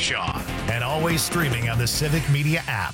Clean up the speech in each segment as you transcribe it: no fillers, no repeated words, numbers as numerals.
Kershaw, and always streaming on the Civic Media app.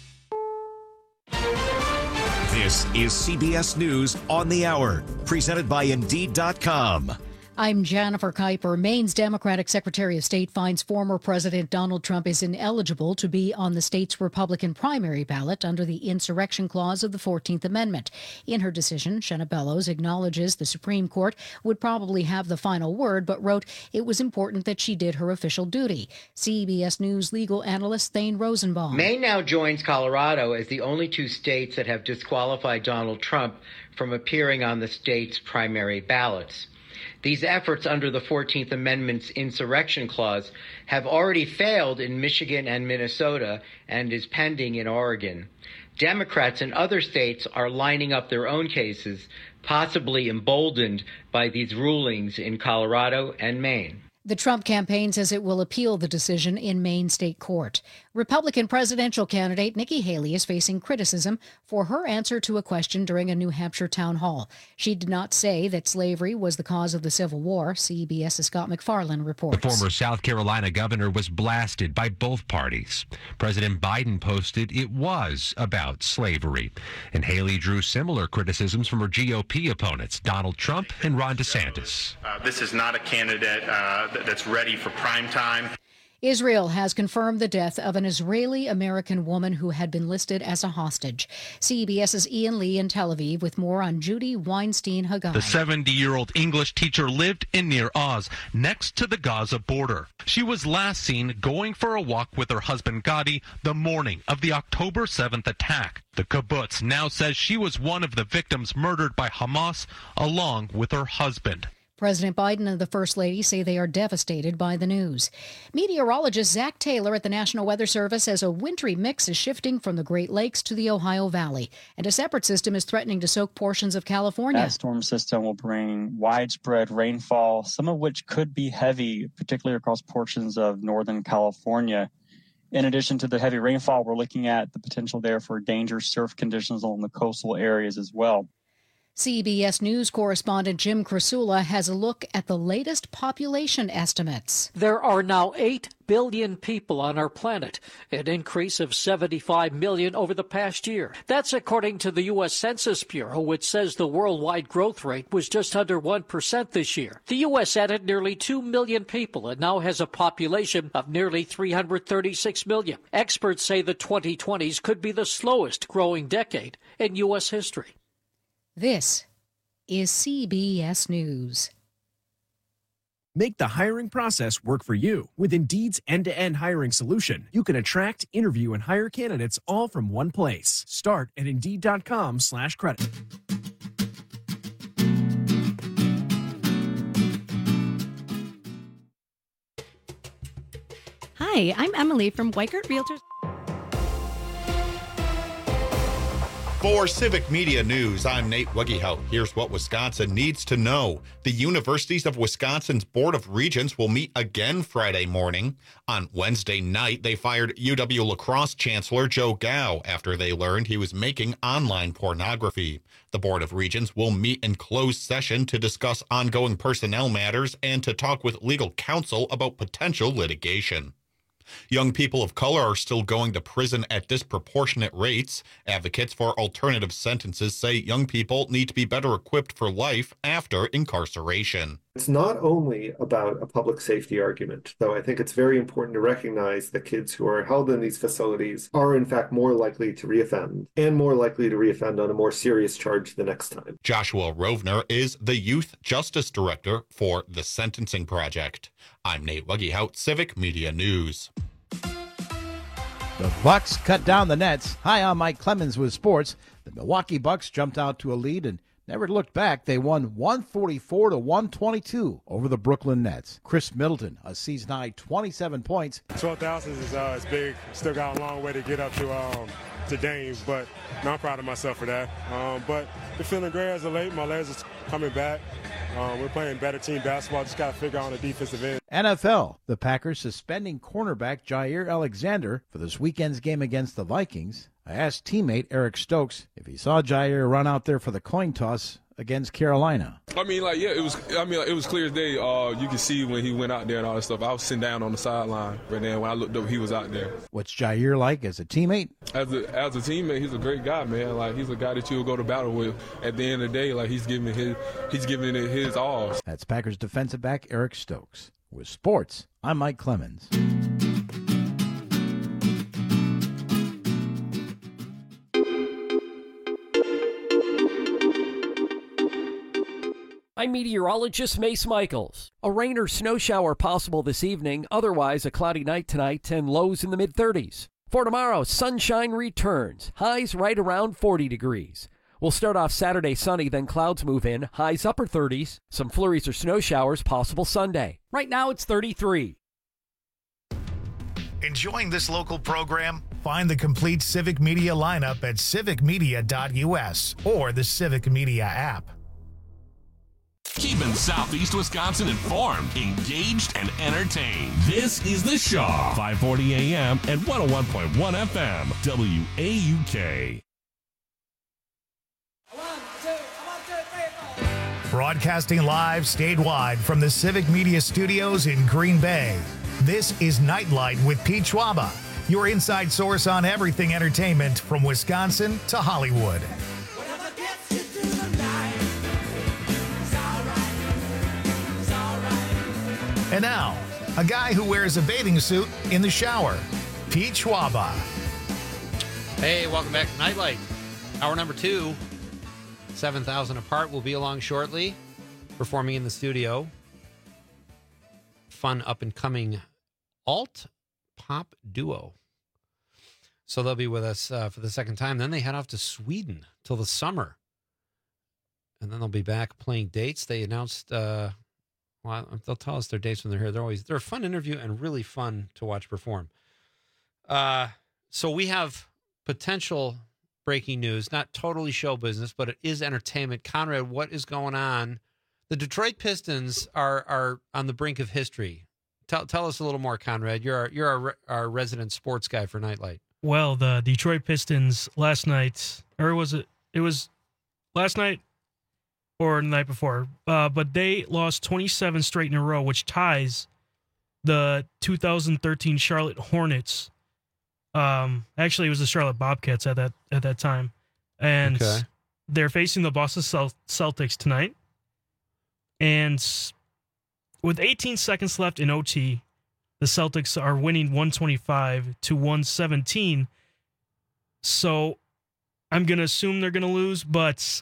This is CBS News on the Hour, presented by Indeed.com. I'm Jennifer Kuiper. Maine's Democratic Secretary of State finds former President Donald Trump is ineligible to be on the state's Republican primary ballot under the insurrection clause of the 14th Amendment. In her decision, Shenna Bellows acknowledges the Supreme Court would probably have the final word, but wrote it was important that she did her official duty. CBS News legal analyst Thane Rosenbaum. Maine now joins Colorado as the only two states that have disqualified Donald Trump from appearing on the state's primary ballots. These efforts under the 14th Amendment's insurrection clause have already failed in Michigan and Minnesota and is pending in Oregon. Democrats in other states are lining up their own cases, possibly emboldened by these rulings in Colorado and Maine. The Trump campaign says it will appeal the decision in Maine state court. Republican presidential candidate Nikki Haley is facing criticism for her answer to a question during a New Hampshire town hall. She did not say that slavery was the cause of the Civil War. CBS's Scott McFarland reports. The former South Carolina governor was blasted by both parties. President Biden posted it was about slavery. And Haley drew similar criticisms from her GOP opponents, Donald Trump and Ron DeSantis. This is not a candidate that's ready for prime time. Israel has confirmed the death of an Israeli-American woman who had been listed as a hostage. CBS's Ian Lee in Tel Aviv with more on Judy Weinstein-Hagai. The 70-year-old English teacher lived in Nir Oz, next to the Gaza border. She was last seen going for a walk with her husband Gadi the morning of the October 7th attack. The kibbutz now says she was one of the victims murdered by Hamas along with her husband. President Biden and the First Lady say they are devastated by the news. Meteorologist Zach Taylor at the National Weather Service says a wintry mix is shifting from the Great Lakes to the Ohio Valley, and a separate system is threatening to soak portions of California. That storm system will bring widespread rainfall, some of which could be heavy, particularly across portions of northern California. In addition to the heavy rainfall, we're looking at the potential there for dangerous surf conditions along the coastal areas as well. CBS News correspondent Jim Krasula has a look at the latest population estimates. There are now 8 billion people on our planet, an increase of 75 million over the past year. That's according to the U.S. Census Bureau, which says the worldwide growth rate was just under 1% this year. The U.S. added nearly 2 million people and now has a population of nearly 336 million. Experts say the 2020s could be the slowest growing decade in U.S. history. This is CBS News. Make the hiring process work for you. With Indeed's end-to-end hiring solution, you can attract, interview, and hire candidates all from one place. Start at Indeed.com/credit. Hi, I'm Emily from Weikert Realtors. For Civic Media News, I'm Nate Wuggehout. Here's what Wisconsin needs to know. The Universities of Wisconsin's Board of Regents will meet again Friday morning. On Wednesday night, they fired UW La Crosse Chancellor Joe Gao after they learned he was making online pornography. The Board of Regents will meet in closed session to discuss ongoing personnel matters and to talk with legal counsel about potential litigation. Young people of color are still going to prison at disproportionate rates. Advocates for alternative sentences say young people need to be better equipped for life after incarceration. It's not only about a public safety argument, though I think it's very important to recognize that kids who are held in these facilities are in fact more likely to reoffend, and more likely to reoffend on a more serious charge the next time. Joshua Rovner is the Youth Justice Director for the Sentencing Project. I'm Nate Wuggehout, Civic Media News. The Bucks cut down the Nets. Hi, I'm Mike Clemens with sports. The Milwaukee Bucks jumped out to a lead and never looked back. They won 144-122 over the Brooklyn Nets. Chris Middleton, a season-high 27 points. 12,000 is big. Still got a long way to get up to Dame, but I'm proud of myself for that. But they're feeling great as of late. My legs are coming back. We're playing better team basketball. Just got to figure out on the defensive end. NFL, the Packers suspending cornerback Jair Alexander for this weekend's game against the Vikings. I asked teammate Eric Stokes if he saw Jair run out there for the coin toss against Carolina. It was clear as day. You could see when he went out there and all that stuff. I was sitting down on the sideline, but then when I looked up, he was out there. What's Jair like as a teammate? As a teammate, he's a great guy, man. Like, he's a guy that you'll go to battle with. At the end of the day, like, he's giving it his all. That's Packers defensive back Eric Stokes. With sports, I'm Mike Clemens. I'm meteorologist Mace Michaels. A rain or snow shower possible this evening. Otherwise, a cloudy night tonight and lows in the mid-30s. For tomorrow, sunshine returns. Highs right around 40 degrees. We'll start off Saturday sunny, then clouds move in. Highs upper 30s. Some flurries or snow showers possible Sunday. Right now, it's 33. Enjoying this local program? Find the complete Civic Media lineup at civicmedia.us or the Civic Media app. Keeping Southeast Wisconsin informed, engaged, and entertained. This is The Shaw, 540 AM and 101.1 FM, WAUK. Broadcasting live statewide from the Civic Media Studios in Green Bay. This is Nightlight with Pete Schwaba, your inside source on everything entertainment from Wisconsin to Hollywood. And now, a guy who wears a bathing suit in the shower, Pete Schwaba. Hey, welcome back to Nightlight. Hour number 2, 7,000 Apart will be along shortly, performing in the studio. Fun up-and-coming alt-pop duo. So they'll be with us for the second time. Then they head off to Sweden till the summer. And then they'll be back playing dates. They announced... Well, they'll tell us their dates when they're here. They're a fun interview and really fun to watch perform. So we have potential breaking news, not totally show business, but it is entertainment. Conrad, what is going on? The Detroit Pistons are on the brink of history. Tell us a little more, Conrad. You're our resident sports guy for Nightlight. Well, the Detroit Pistons last night, or was it? It was last night. Or the night before, but they lost 27 straight in a row, which ties the 2013 Charlotte Hornets. Actually, it was the Charlotte Bobcats at that time, and they're facing the Boston Celtics tonight. And with 18 seconds left in OT, the Celtics are winning 125-117. So I'm gonna assume they're gonna lose, but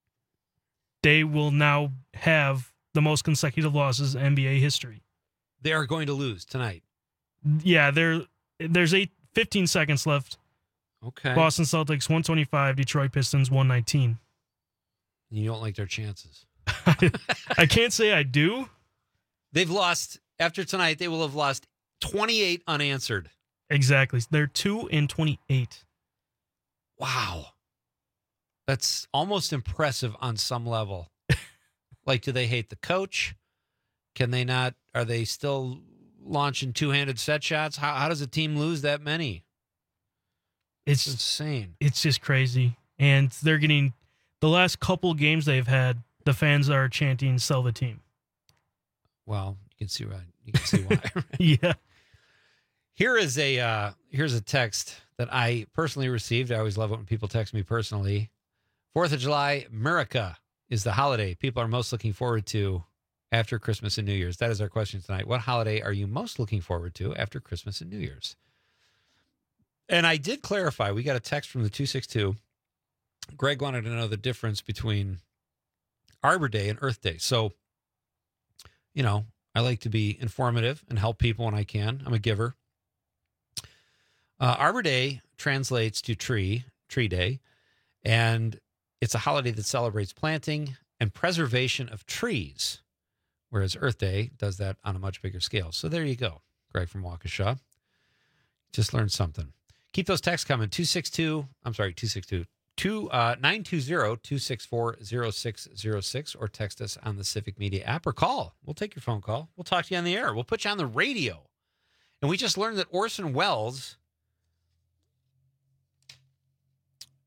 they will now have the most consecutive losses in NBA history. They are going to lose tonight. Yeah, there's 15 seconds left. Okay. Boston Celtics 125, Detroit Pistons 119. You don't like their chances. I can't say I do. They've lost, after tonight, they will have lost 28 unanswered. Exactly. They're 2-28. Wow. That's almost impressive on some level. Like, do they hate the coach? Can they not? Are they still launching two-handed set shots? How does a team lose that many? It's insane. It's just crazy. And they're getting, the last couple games they've had, the fans are chanting, "Sell the team." Well, you can see why. Right? Yeah. Here's a text that I personally received. I always love it when people text me personally. 4th of July, America is the holiday people are most looking forward to after Christmas and New Year's. That is our question tonight. What holiday are you most looking forward to after Christmas and New Year's? And I did clarify. We got a text from the 262. Greg wanted to know the difference between Arbor Day and Earth Day. So, you know, I like to be informative and help people when I can. I'm a giver. Arbor Day translates to Tree Day, and it's a holiday that celebrates planting and preservation of trees, whereas Earth Day does that on a much bigger scale. So there you go, Greg from Waukesha. Just learned something. Keep those texts coming. 920-264-0606 or text us on the Civic Media app or call. We'll take your phone call. We'll talk to you on the air. We'll put you on the radio. And we just learned that Orson Welles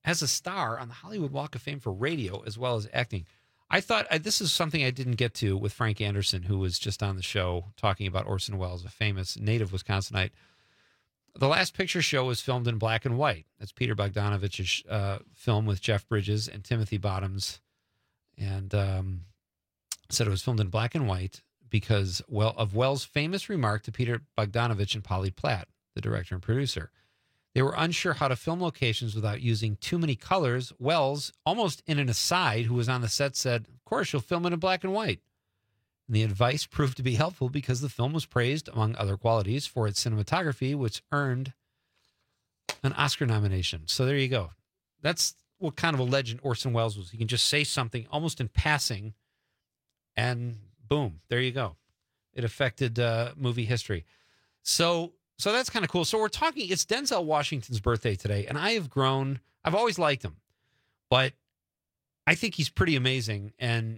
as a star on the Hollywood Walk of Fame for radio as well as acting. I thought this is something I didn't get to with Frank Anderson, who was just on the show talking about Orson Welles, a famous native Wisconsinite. The Last Picture Show was filmed in black and white. That's Peter Bogdanovich's film with Jeff Bridges and Timothy Bottoms. And said it was filmed in black and white because of Welles' famous remark to Peter Bogdanovich and Polly Platt, the director and producer. They were unsure how to film locations without using too many colors. Welles, almost in an aside, who was on the set, said, "Of course, you'll film it in black and white." And the advice proved to be helpful because the film was praised, among other qualities, for its cinematography, which earned an Oscar nomination. So there you go. That's what kind of a legend Orson Welles was. He can just say something almost in passing, and boom, there you go. It affected movie history. So that's kind of cool. So we're talking, it's Denzel Washington's birthday today, and I've always liked him, but I think he's pretty amazing, and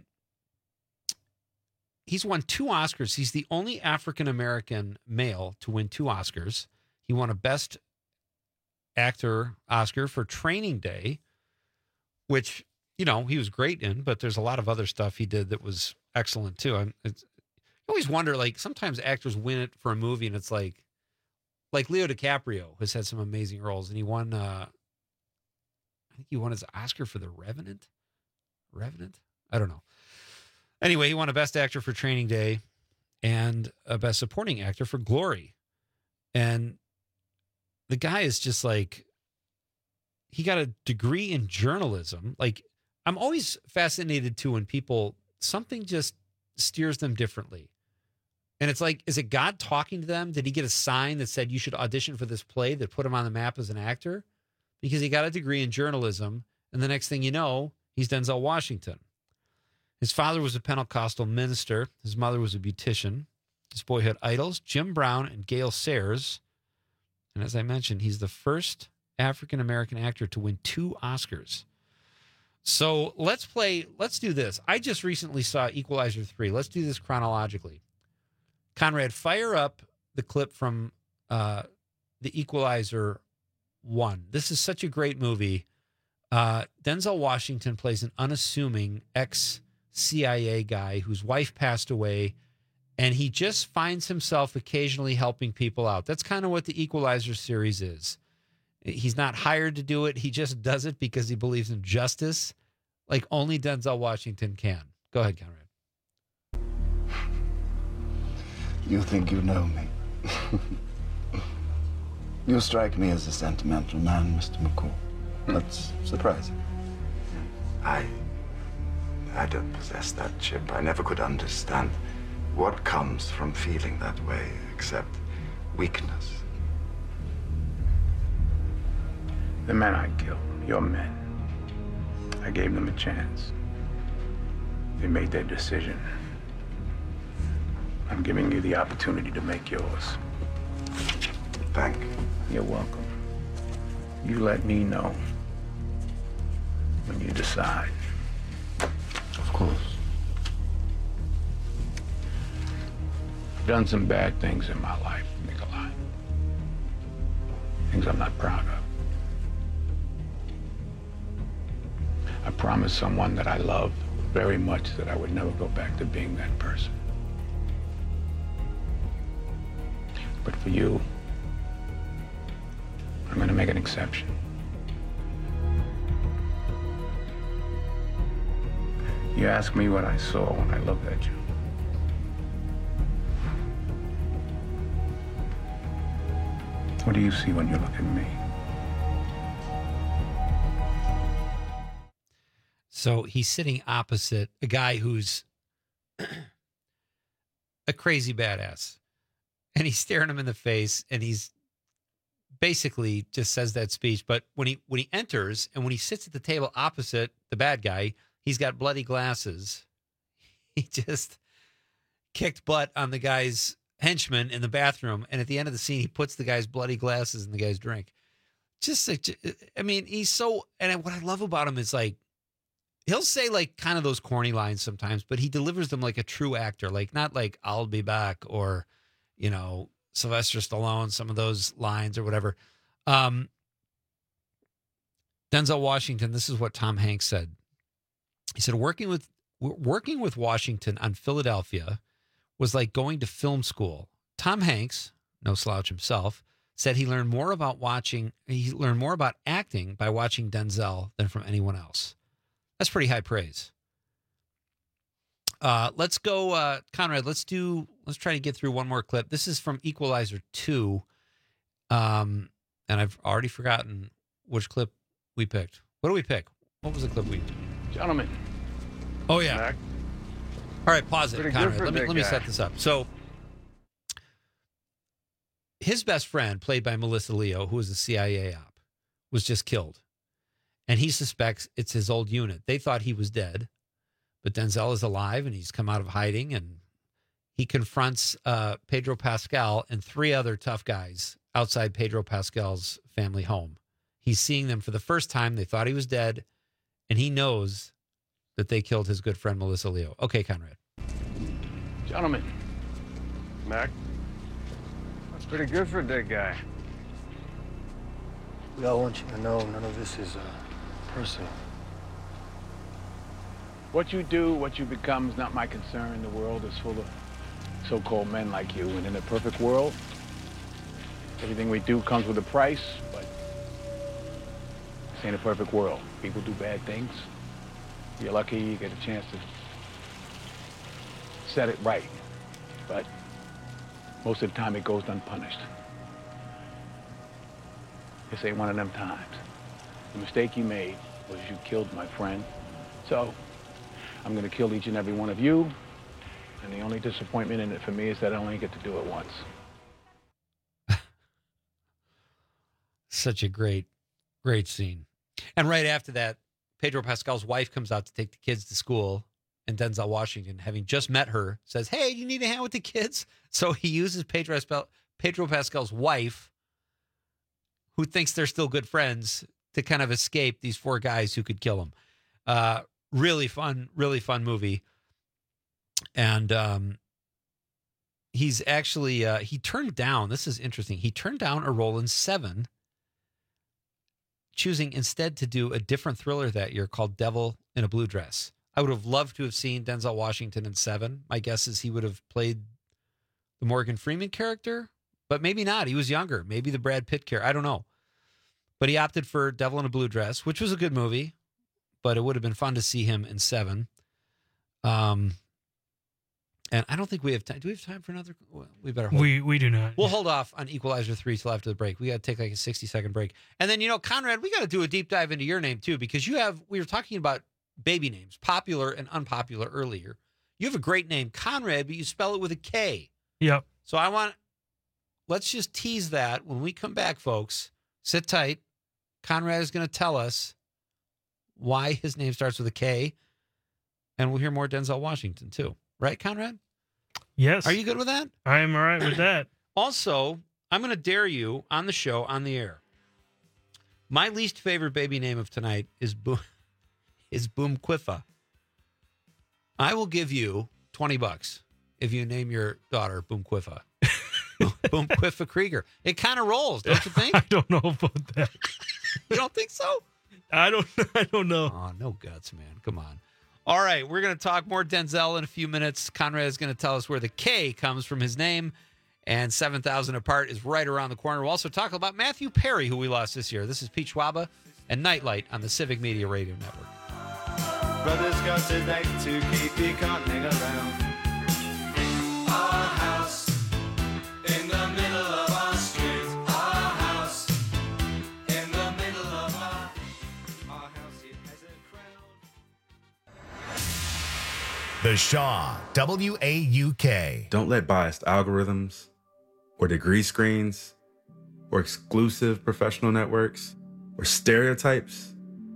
he's won 2 Oscars. He's the only African-American male to win 2 Oscars. He won a Best Actor Oscar for Training Day, which, he was great in, but there's a lot of other stuff he did that was excellent too. I always wonder, like, sometimes actors win it for a movie and it's like Leo DiCaprio has had some amazing roles, and he won, I think he won his Oscar for The Revenant? I don't know. Anyway, he won a Best Actor for Training Day and a Best Supporting Actor for Glory. And the guy is just like, he got a degree in journalism. Like, I'm always fascinated too when people, something just steers them differently. And it's like, is it God talking to them? Did he get a sign that said you should audition for this play that put him on the map as an actor? Because he got a degree in journalism, and the next thing you know, he's Denzel Washington. His father was a Pentecostal minister. His mother was a beautician. His boyhood idols, Jim Brown and Gail Sayers. And as I mentioned, he's the first African-American actor to win 2 Oscars. So let's do this. I just recently saw Equalizer 3. Let's do this chronologically. Conrad, fire up the clip from The Equalizer 1. This is such a great movie. Denzel Washington plays an unassuming ex-CIA guy whose wife passed away, and he just finds himself occasionally helping people out. That's kind of what the Equalizer series is. He's not hired to do it. He just does it because he believes in justice, like only Denzel Washington can. Go ahead, Conrad. You think you know me. You strike me as a sentimental man, Mr. McCall. That's surprising. I don't possess that chip. I never could understand what comes from feeling that way, except weakness. The men I killed, your men, I gave them a chance. They made their decision. I'm giving you the opportunity to make yours. Thank you. You're welcome. You let me know when you decide. Of course. I've done some bad things in my life, Nikolai. Things I'm not proud of. I promised someone that I loved very much that I would never go back to being that person. But for you, I'm going to make an exception. You asked me what I saw when I looked at you. What do you see when you look at me? So he's sitting opposite a guy who's a crazy badass. And he's staring him in the face, and he's basically just says that speech. But when he enters and when he sits at the table opposite the bad guy, he's got bloody glasses. He just kicked butt on the guy's henchman in the bathroom. And at the end of the scene, he puts the guy's bloody glasses in the guy's drink. He's so, and what I love about him is, like, he'll say, like, kind of those corny lines sometimes, but he delivers them like a true actor. Like, not like "I'll be back" or, Sylvester Stallone, some of those lines or whatever. Denzel Denzel Washington, this is what Tom Hanks said. He said, working with Washington on Philadelphia was like going to film school. Tom Hanks, no slouch himself, said he learned more about acting by watching Denzel than from anyone else. That's pretty high praise. Let's go, Conrad. Let's try to get through one more clip. This is from Equalizer 2. And I've already forgotten which clip we picked. What do we pick? What was the clip we picked? Gentlemen. Oh, yeah. Back. All right, pause it, Conrad. Let me set this up. So his best friend, played by Melissa Leo, who was a CIA op, was just killed. And he suspects it's his old unit. They thought he was dead, but Denzel is alive, and he's come out of hiding, and he confronts Pedro Pascal and 3 other tough guys outside Pedro Pascal's family home. He's seeing them for the first time. They thought he was dead, and he knows that they killed his good friend, Melissa Leo. Okay, Conrad. Gentlemen. Mac. That's pretty good for a dead guy. We all want you to know none of this is personal. What you do, what you become is not my concern. The world is full of so-called men like you, and in a perfect world, everything we do comes with a price, but this ain't a perfect world. People do bad things. You're lucky you get a chance to set it right, but most of the time it goes unpunished. This ain't one of them times. The mistake you made was you killed my friend, so I'm gonna kill each and every one of you, and the only disappointment in it for me is that I only get to do it once. Such a great scene. And right after that, Pedro Pascal's wife comes out to take the kids to school, and Denzel Washington, having just met her, says, "Hey, you need a hand with the kids?" So he uses Pedro Pascal's wife, who thinks they're still good friends, to kind of escape these 4 guys who could kill him. Really fun movie. And he's actually, he turned down, this is interesting, he turned down a role in Seven, choosing instead to do a different thriller that year called Devil in a Blue Dress. I would have loved to have seen Denzel Washington in Seven. My guess is he would have played the Morgan Freeman character, but maybe not. He was younger. Maybe the Brad Pitt character. I don't know. But he opted for Devil in a Blue Dress, which was a good movie, but it would have been fun to see him in Seven. And I don't think we have time. Do we have time for another? We better hold. We do not. We'll hold off on Equalizer 3 till after the break. We got to take like a 60-second break. And then, Conrad, we got to do a deep dive into your name too, because we were talking about baby names, popular and unpopular earlier. You have a great name, Conrad, but you spell it with a K. Yep. So let's just tease that when we come back, folks. Sit tight. Conrad is going to tell us why his name starts with a K, and we'll hear more Denzel Washington too. Right, Conrad? Yes. Are you good with that? I am all right with that. Also, I'm going to dare you on the show, on the air. My least favorite baby name of tonight is Boom Quiffa. I will give you $20 if you name your daughter Boom Quiffa. Boom Quiffa Krieger. It kind of rolls, don't you think? I don't know about that. You don't think so? I don't know. Oh, no guts, man. Come on. All right, we're going to talk more Denzel in a few minutes. Conrad is going to tell us where the K comes from his name, and 7,000 Apart is right around the corner. We'll also talk about Matthew Perry, who we lost this year. This is Pete Schwaba and Nightlight on the Civic Media Radio Network. Brothers got today to keep you cottoning around. Our house in the middle of our street. Our house in the middle of our house. It has a crowd. The Shaw, WAUK. Don't let biased algorithms or degree screens or exclusive professional networks or stereotypes.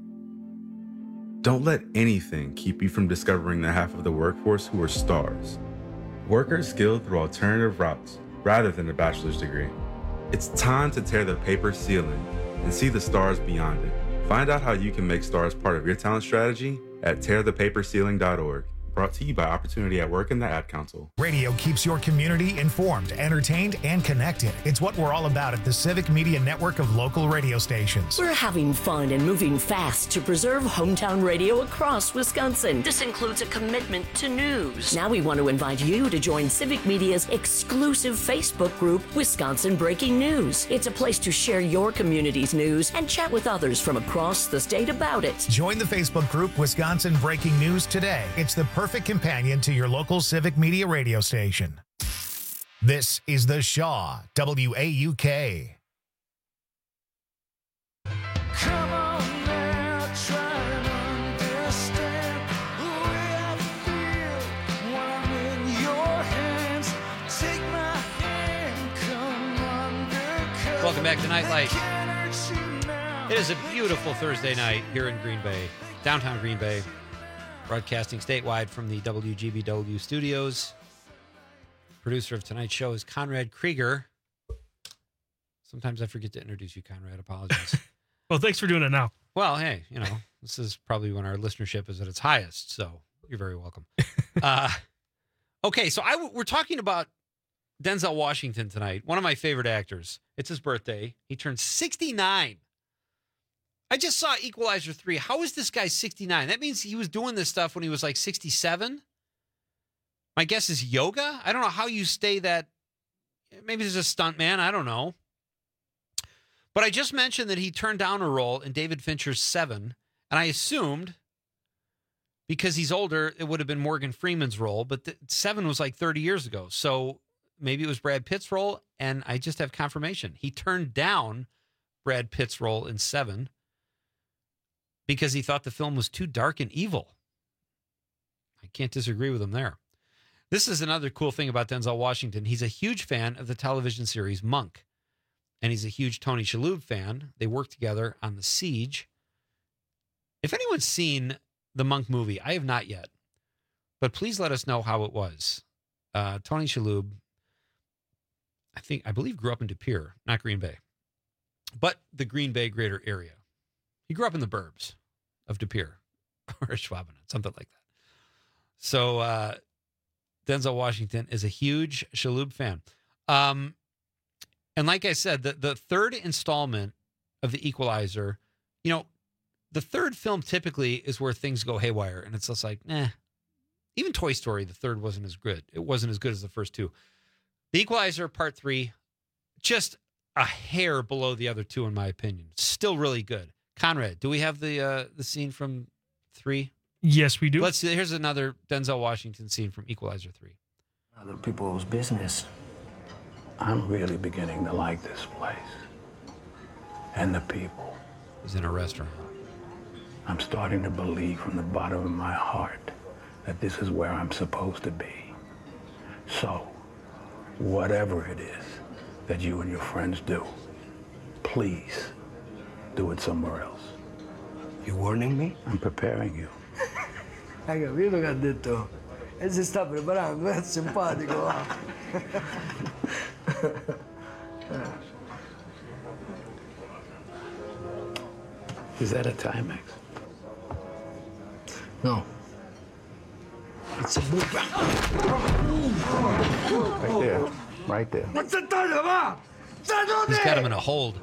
Don't let anything keep you from discovering the half of the workforce who are stars. Workers skilled through alternative routes rather than a bachelor's degree. It's time to tear the paper ceiling and see the stars beyond it. Find out how you can make stars part of your talent strategy at tearthepaperceiling.org. brought to you by Opportunity at Work and the Ad Council. Radio keeps your community informed, entertained, and connected. It's what we're all about at the Civic Media Network of local radio stations. We're having fun and moving fast to preserve hometown radio across Wisconsin. This includes a commitment to news. Now we want to invite you to join Civic Media's exclusive Facebook group, Wisconsin Breaking News. It's a place to share your community's news and chat with others from across the state about it. Join the Facebook group Wisconsin Breaking News today. It's the perfect companion to your local Civic Media radio station. This is The Shaw, WAUK. Come on now, try and understand the way I feel when I'm in your hands. Take my hand, come undercover. Welcome back to Nightlight. It is a beautiful Thursday night here in Green Bay, downtown Green Bay, broadcasting statewide from the WGBW studios. Producer of tonight's show is Conrad Krieger. Sometimes I forget to introduce you, Conrad. Apologies. Well, thanks for doing it now. Well, hey, this is probably when our listenership is at its highest, so you're very welcome. Okay, so we're talking about Denzel Washington tonight, one of my favorite actors. It's his birthday. He turned 69. I just saw Equalizer 3. How is this guy 69? That means he was doing this stuff when he was like 67? My guess is yoga? I don't know how you stay that. Maybe there's a stunt man. I don't know. But I just mentioned that he turned down a role in David Fincher's Seven, and I assumed because he's older, it would have been Morgan Freeman's role, but Seven was like 30 years ago. So maybe it was Brad Pitt's role, and I just have confirmation. He turned down Brad Pitt's role in Seven because he thought the film was too dark and evil. I can't disagree with him there. This is another cool thing about Denzel Washington. He's a huge fan of the television series Monk, and he's a huge Tony Shalhoub fan. They worked together on The Siege. If anyone's seen the Monk movie, I have not yet, but please let us know how it was. Tony Shalhoub, I believe grew up in De Pere, not Green Bay, but the Green Bay greater area. He grew up in the burbs of De Pere or Schwaben, something like that. So Denzel Washington is a huge Shalhoub fan. And like I said, the third installment of The Equalizer, the third film typically is where things go haywire. And it's just like, Even Toy Story, the third wasn't as good. It wasn't as good as the first two. The Equalizer Part 3, just a hair below the other two, in my opinion. Still really good. Conrad, do we have the scene from 3? Yes, we do. Let's see. Here's another Denzel Washington scene from Equalizer 3. Other people's business. I'm really beginning to like this place. And the people. He's in a restaurant. I'm starting to believe from the bottom of my heart that this is where I'm supposed to be. So, whatever it is that you and your friends do, please do it somewhere else. You warning me? I'm preparing you. Hai capito che ha detto? E si sta preparando, è simpatico. Is that a Timex? No. It's a book. Right there. Right there. What's the time, va? He's got him in a hold.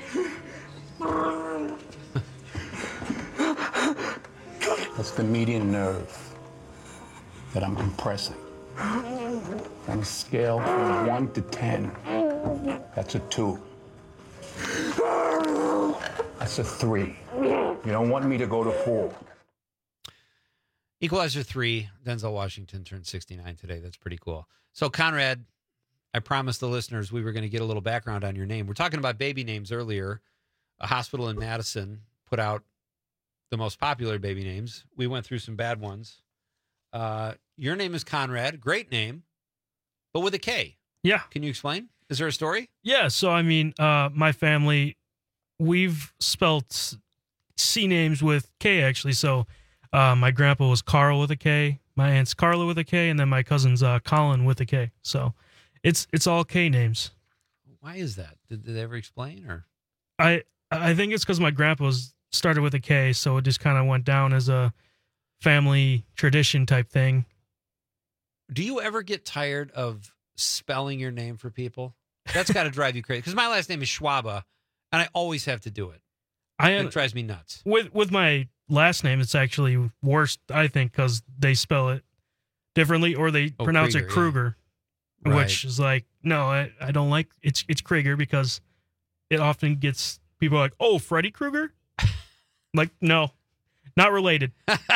That's the median nerve that I'm compressing. On a scale from 1 to 10, that's a 2. That's a 3. You don't want me to go to 4. Equalizer 3, Denzel Washington turned 69 today. That's pretty cool. So, Conrad, I promised the listeners we were going to get a little background on your name. We're talking about baby names earlier. A hospital in Madison put out the most popular baby names. We went through some bad ones. Your name is Conrad. Great name, but with a K. Yeah. Can you explain? Is there a story? Yeah. So, I mean, my family, we've spelt C names with K, actually. So, my grandpa was Carl with a K. My aunt's Carla with a K. And then my cousin's Colin with a K. So, it's all K names. Why is that? Did they ever explain? Or I think it's because my grandpa started with a K, so it just kind of went down as a family tradition type thing. Do you ever get tired of spelling your name for people? That's got to drive you crazy. Because my last name is Schwaba, and I always have to do it. It drives me nuts. With my last name, it's actually worse, I think, because they spell it differently, or they pronounce it Kruger, yeah. which is like, no, I don't like it's Krieger, because it often gets people like, oh, Freddy Krueger? Like, no, not related.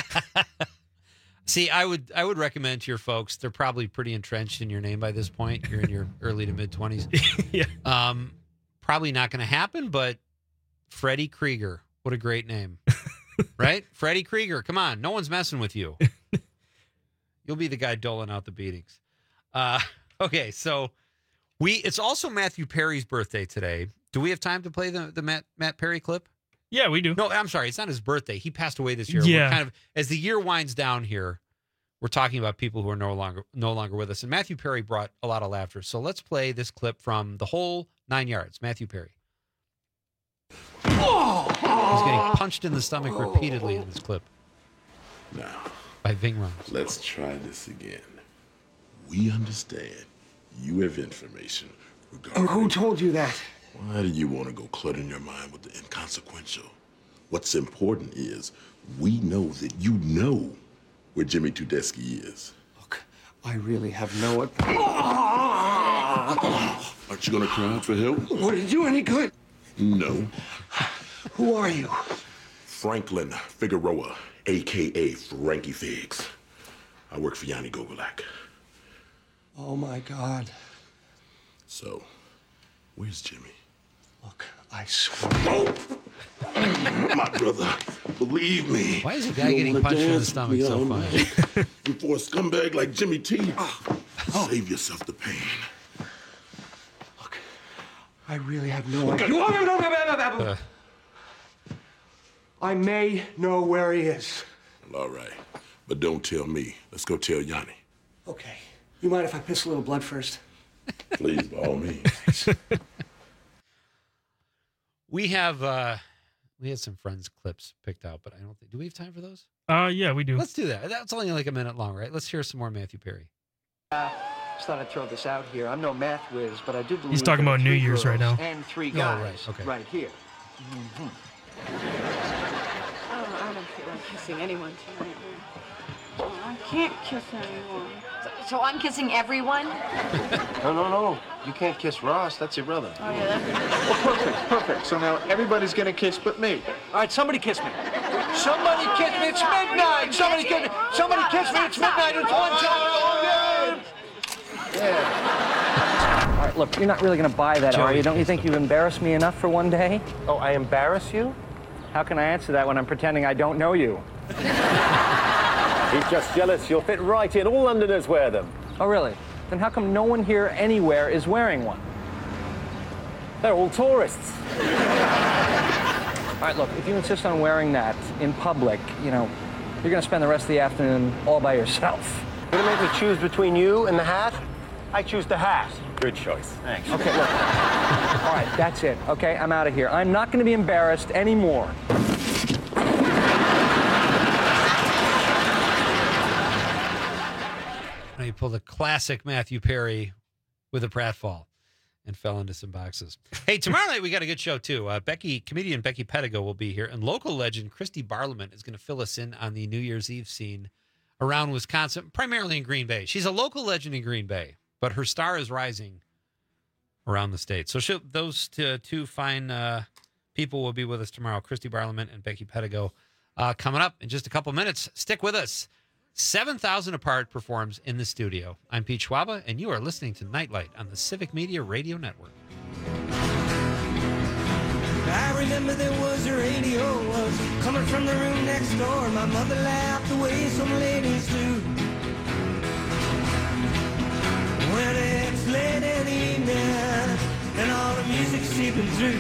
See, I would recommend to your folks, they're probably pretty entrenched in your name by this point. You're in your early to mid-20s. Yeah. Probably not going to happen, but Freddy Krieger, what a great name. Right? Freddy Krieger, come on. No one's messing with you. You'll be the guy doling out the beatings. Okay, so it's also Matthew Perry's birthday today. Do we have time to play the Matt Perry clip? Yeah, we do. No, I'm sorry. It's not his birthday. He passed away this year. Yeah. We're kind of, as the year winds down here, we're talking about people who are no longer with us. And Matthew Perry brought a lot of laughter. So let's play this clip from The Whole 9 Yards. Matthew Perry. He's getting punched in the stomach repeatedly in this clip. Now, by Ving Rhames. Let's try this again. We understand you have information regarding... Who told you that? Why do you want to go cluttering your mind with the inconsequential? What's important is we know that you know where Jimmy Tedeschi is. Look, I really have no... Aren't you going to cry out for help? Would it do any good? No. Who are you? Franklin Figueroa, a.k.a. Frankie Figs. I work for Yanni Gogolak. Oh, my God. So, where's Jimmy? Look, I swear. Oh! My brother, believe me. Why is a guy getting punched in the stomach so far? Before a scumbag like Jimmy T, save yourself the pain. Look, I really have no idea. I may know where he is. All right, but don't tell me. Let's go tell Yanni. Okay. You mind if I piss a little blood first? Please, by all means. We had some Friends clips picked out, but I don't think. Do we have time for those? Yeah, we do. Let's do that. That's only like a minute long, right? Let's hear some more Matthew Perry. Just thought I'd throw this out here. I'm no math whiz, but I do believe he's talking about New Year's right now. And 3 guys right. Okay. right here. Oh, I don't feel like kissing anyone tonight. Oh, I can't kiss anyone. So I'm kissing everyone? No. You can't kiss Ross. That's your brother. Oh, yeah, that's Well, perfect. So now everybody's gonna kiss but me. All right, somebody kiss me. Somebody kiss me. It's midnight. Somebody kiss me. Somebody kiss me. It's midnight. It's one time. Yeah. All right, look, you're not really gonna buy that, are you? Don't you think you've embarrassed me enough for one day? Oh, I embarrass you? How can I answer that when I'm pretending I don't know you? He's just jealous. You'll fit right in. All Londoners wear them. Oh, really? Then how come no one here anywhere is wearing one? They're all tourists. All right, look, if you insist on wearing that in public, you're going to spend the rest of the afternoon all by yourself. You're going to make me choose between you and the hat? I choose the hat. Good choice. Thanks. Okay, look. All right, that's it. Okay, I'm out of here. I'm not going to be embarrassed anymore. Now you pulled a classic Matthew Perry with a pratfall and fell into some boxes. Hey, tomorrow night we got a good show too. Comedian Becky Pedigo will be here, and local legend Christy Barliman is going to fill us in on the New Year's Eve scene around Wisconsin, primarily in Green Bay. She's a local legend in Green Bay, but her star is rising around the state. So those two fine people will be with us tomorrow, Christy Barliman and Becky Pedigo. Coming up in just a couple minutes. Stick with us. 7,000 Apart performs in the studio. I'm Pete Schwaba, and you are listening to Nightlight on the Civic Media Radio Network. I remember there was a radio was coming from the room next door. My mother laughed the way some ladies do. When it's late in the evening and all the music seeping through.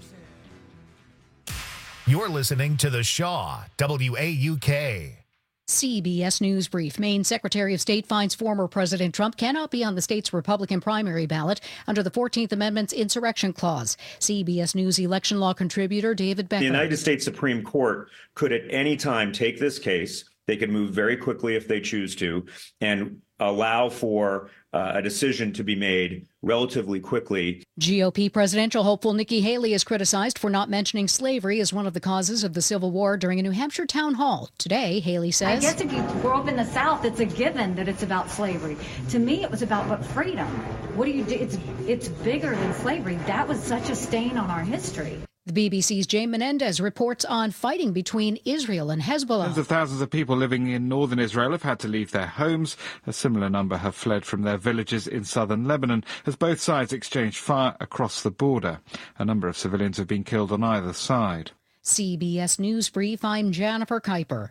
You're listening to The Shaw, WAUK. CBS News Brief. Maine Secretary of State finds former President Trump cannot be on the state's Republican primary ballot under the 14th Amendment's insurrection clause. CBS News election law contributor David Becker. The United States Supreme Court could at any time take this case. They could move very quickly if they choose to and allow for a decision to be made relatively quickly. GOP presidential hopeful Nikki Haley is criticized for not mentioning slavery as one of the causes of the Civil War during a New Hampshire town hall. Today, Haley says, I guess if you grow up in the South, it's a given that it's about slavery. To me, it was about what freedom. What do you do? It's bigger than slavery. That was such a stain on our history. The BBC's Jane Menendez reports on fighting between Israel and Hezbollah. Tens of thousands of people living in northern Israel have had to leave their homes. A similar number have fled from their villages in southern Lebanon as both sides exchanged fire across the border. A number of civilians have been killed on either side. CBS News Brief, I'm Jennifer Kuiper.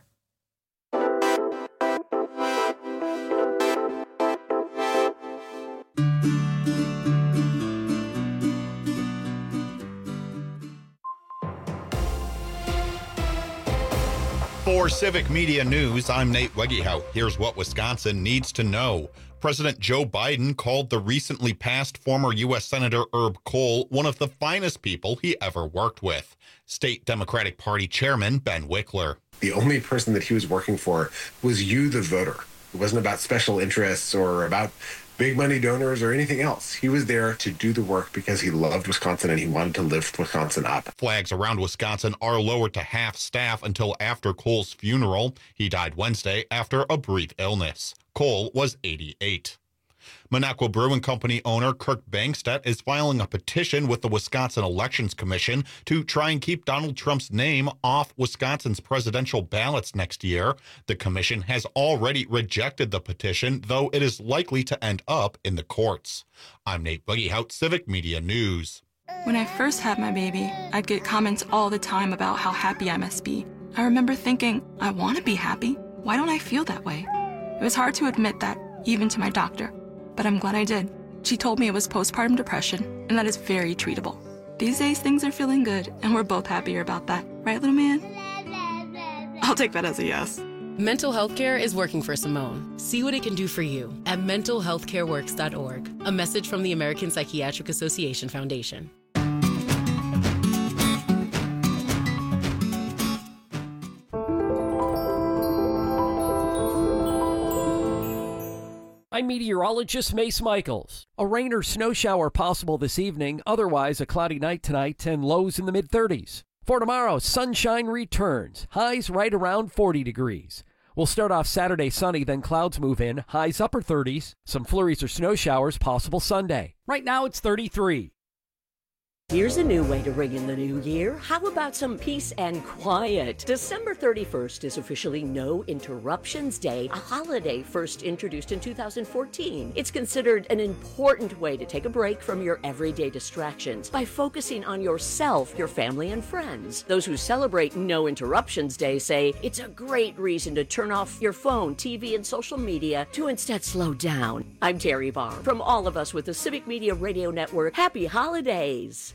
For Civic Media News, I'm Nate Wegehout. Here's what Wisconsin needs to know. President Joe Biden called the recently passed former U.S. Senator Herb Kohl one of the finest people he ever worked with. State Democratic Party Chairman Ben Wickler. The only person that he was working for was you, the voter. It wasn't about special interests or about big money donors or anything else. He was there to do the work because he loved Wisconsin and he wanted to lift Wisconsin up. Flags around Wisconsin are lowered to half staff until after Kohl's funeral. He died Wednesday after a brief illness. Kohl was 88. Minocqua Brewing Company owner Kirk Bangstedt is filing a petition with the Wisconsin Elections Commission to try and keep Donald Trump's name off Wisconsin's presidential ballots next year. The commission has already rejected the petition, though it is likely to end up in the courts. I'm Nate Wegehout, Civic Media News. When I first had my baby, I'd get comments all the time about how happy I must be. I remember thinking, I want to be happy. Why don't I feel that way? It was hard to admit that, even to my doctor. But I'm glad I did. She told me it was postpartum depression, and that is very treatable. These days, things are feeling good, and we're both happier about that. Right, little man? I'll take that as a yes. Mental health care is working for Simone. See what it can do for you at mentalhealthcareworks.org. A message from the American Psychiatric Association Foundation. I'm meteorologist Mace Michaels. A rain or snow shower possible this evening, otherwise a cloudy night tonight and lows in the mid-30s. For tomorrow, sunshine returns, highs right around 40 degrees. We'll start off Saturday sunny, then clouds move in, highs upper 30s, some flurries or snow showers possible Sunday. Right now it's 33. Here's a new way to ring in the new year. How about some peace and quiet? December 31st is officially No Interruptions Day, a holiday first introduced in 2014. It's considered an important way to take a break from your everyday distractions by focusing on yourself, your family, and friends. Those who celebrate No Interruptions Day say it's a great reason to turn off your phone, TV, and social media to instead slow down. I'm Terry Barr. From all of us with the Civic Media Radio Network, happy holidays.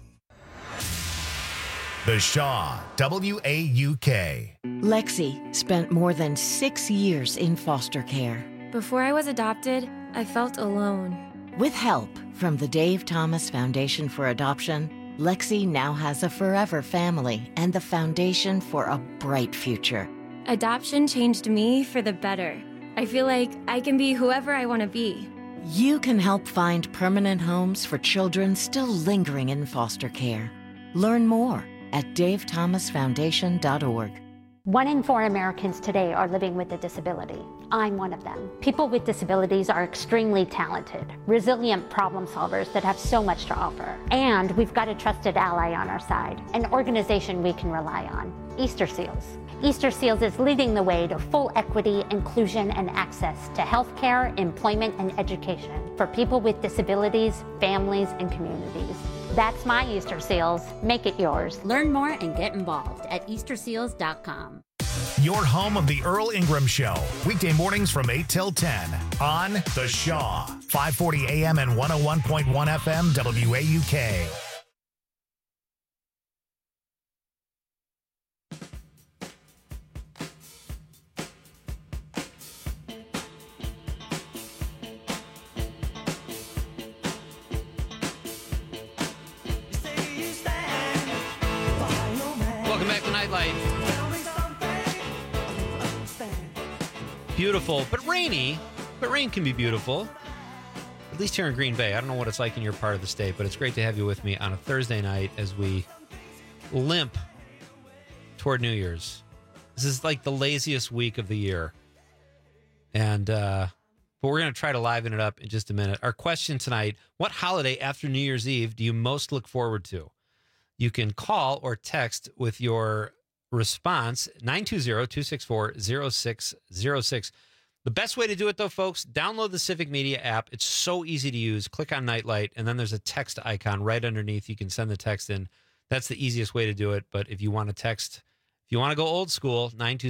The Shaw, WAUK. Lexi spent more than 6 years in foster care. Before I was adopted, I felt alone. With help from the Dave Thomas Foundation for Adoption, Lexi now has a forever family and the foundation for a bright future. Adoption changed me for the better. I feel like I can be whoever I want to be. You can help find permanent homes for children still lingering in foster care. Learn more at davethomasfoundation.org. 1 in 4 Americans today are living with a disability. I'm one of them. People with disabilities are extremely talented, resilient problem solvers that have so much to offer. And we've got a trusted ally on our side, an organization we can rely on, Easter Seals. Easter Seals is leading the way to full equity, inclusion, and access to healthcare, employment, and education for people with disabilities, families, and communities. That's my Easter Seals. Make it yours. Learn more and get involved at easterseals.com. Your home of the Earl Ingram Show. Weekday mornings from 8 till 10 on The Shaw. 540 AM and 101.1 FM WAUK. Welcome back to Nightlight. Beautiful, but rainy. But rain can be beautiful. At least here in Green Bay. I don't know what it's like in your part of the state, but it's great to have you with me on a Thursday night as we limp toward New Year's. This is like the laziest week of the year. And but we're going to try to liven it up in just a minute. Our question tonight, what holiday after New Year's Eve do you most look forward to? You can call or text with your response, 920-264-0606. The best way to do it, though, folks, download the Civic Media app. It's so easy to use. Click on Nightlight, and then there's a text icon right underneath. You can send the text in. That's the easiest way to do it. But if you want to text, if you want to go old school,